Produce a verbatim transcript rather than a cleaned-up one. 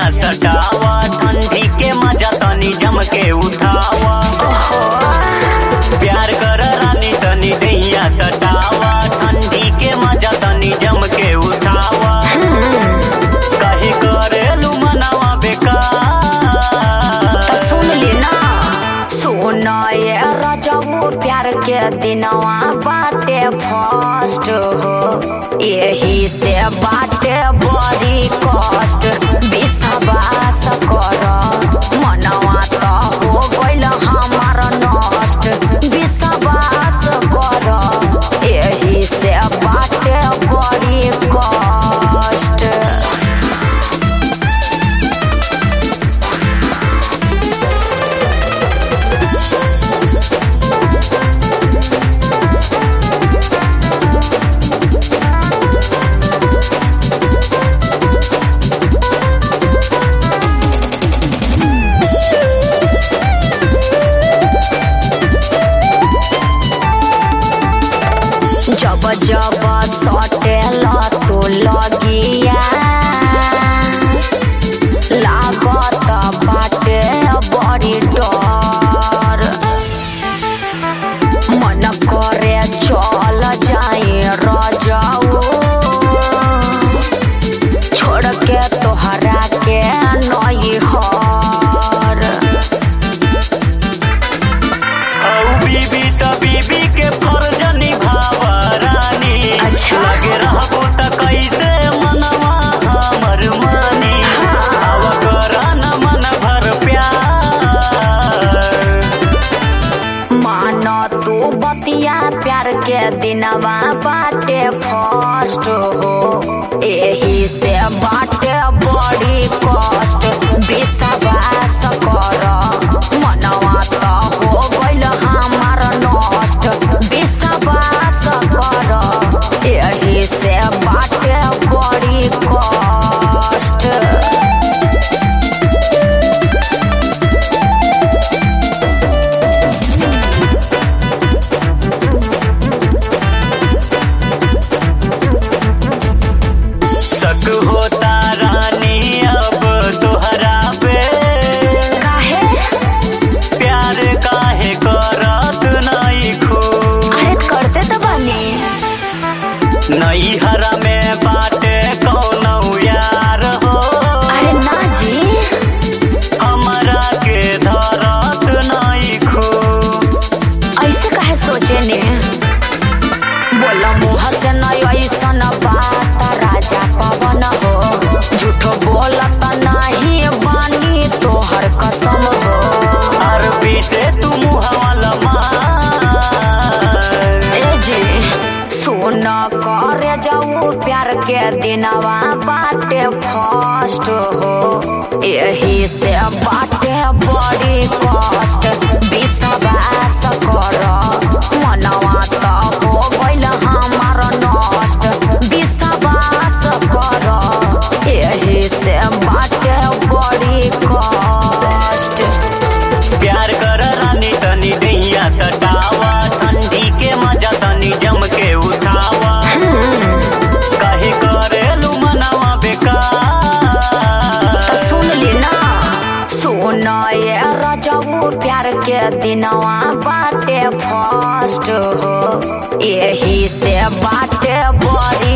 दहिया सटावा, ठंडी के मजा तनी जम के उठावा। प्यार कर रानी तनी दहिया सटावा, ठंडी के मजा तनी जम के उठावा। कहीं करेलू मनावा बेकार, सुन ले ना सोना ये रजबू प्यार के दिनवा बाटे फर्स्ट हो, यही से बाटे बड़ी कष्ट। विश्वास कर मनवा तो हो गइल हमार नष्ट। विश्वास कर यही से बाटे बड़ी कष्ट। जब जब सटेला तो लगिया लागत बाटे बड़ी डर। मन करे चल जाए रजाऊ, छोड़ के तोहरा के नई हर। बीबी त बीबी के फर्ज निभावा रानी। अच्छा। लगे रहबू त कैसे मनवा हमर मानी। अब करा न मन भर प्यार, मान तू बतिया प्यार के दिनवा बाटे फर्स्ट हो, यही से बाटे बड़ी कष्ट। विश्वास कर मनवा तो हो गइल हमार नष्ट। विश्वास कर यही से बाटे बड़ी कष्ट। शक होता रानी अब तोहरा पे। काहे प्यार काहे करत नहीं खो। अरे करते तो बनी नई हरा में बाटे कौनो यार हो। अरे ना जी हमरा के धरत नहीं खो। ऐसे काहे सोचे ने बोला मुँह से नहीं ऐसन बात राजा पवन हो। झूठो बोलत नहीं बानी तोहर कसम हो। अरबी से तू मुहावला मार। ए जी सुन करे जाऊ प्यार के दिनवा बाटे फर्स्ट हो, यही से बाटे बड़ी कष्ट। विश्वास कर मनवा तो हो गइल हमार नष्ट। विश्वास कर यही से बाटे बड़ी कष्ट। प्यार कर रानी तनी दहिया सटावा, ठंडी के मजा तनी जम के उठावा। कहीं करेलू मनावा बेकार, सुन ले ना सुन ये रजबू प्यार के दिनवा बाटे फर्स्ट हो, यही से बाटे बड़ी